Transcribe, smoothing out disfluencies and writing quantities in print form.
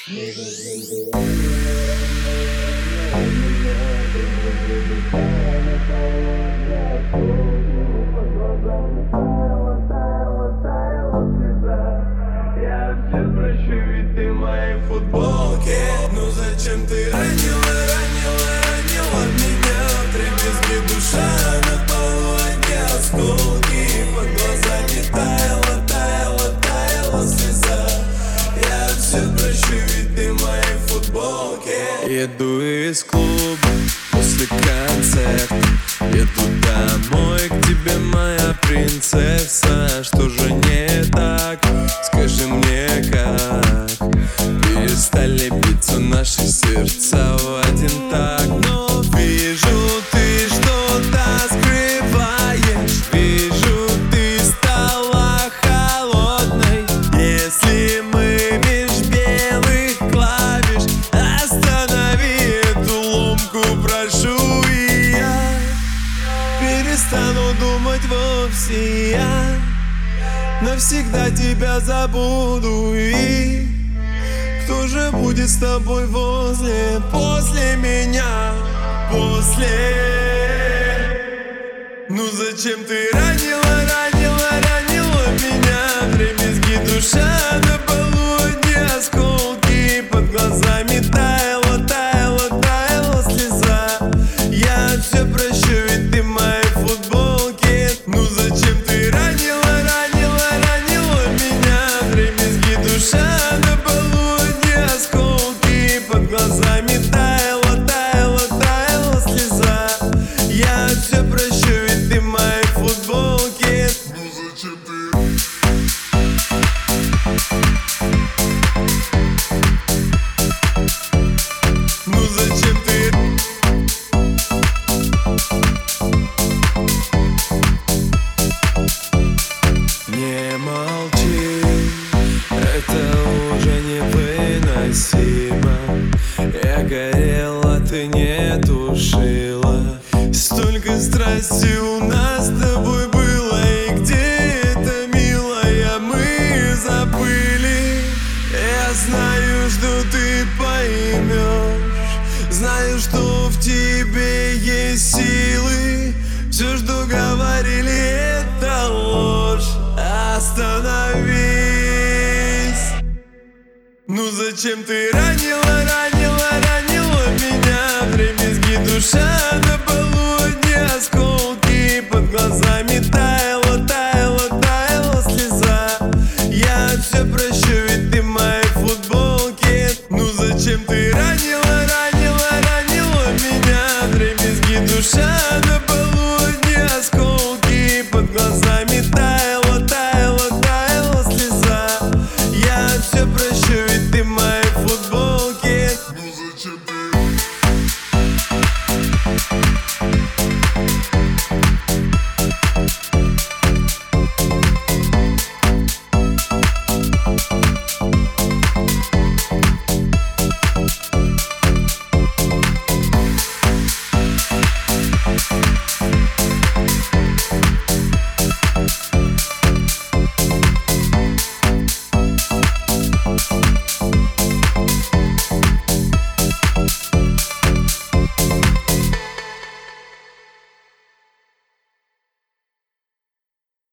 Я все прощу, ведь ты в моей футболке. Ну зачем ты ранила меня? Вдребезги душа на полу, одни осколки. Под глазами таяла слеза. Я все прощу, ведь ты в моей футболке. Еду из клуба после концерта, еду домой к тебе, моя принцесса. Что же не так? Скажи мне, как перестали биться наши сердца в один так. Но вижу, ты что-то скрываешь. Вижу, ты стала холодной. Если мы меж белых клавиш, останови эту ломку, прошу. И я перестану думать вовсе. Я навсегда тебя забуду. И кто же будет с тобой после меня? Ну зачем ты ранила меня? Вдребезги душа на полу, одни осколки. Под глазами таяла слеза. Я все прощу, ведь ты в моей футболке. Ну зачем ты ранила меня? Вдребезги душа на полу, одни осколки. Под глазами таяла слеза. Я все прощу, ведь ты в моей футболке. Ну зачем ты? Ну зачем ты? Не молчи, это уже невыносимо. Я горела, ты не тушила. Столько страсти у нас с тобой было. И где это, милая, мы забыли. Я знаю, что ты поймешь. Знаю, что в тебе есть силы. Все, что говорили, это ложь. Остановись. Ну зачем ты ранила меня? Вдребезги душа на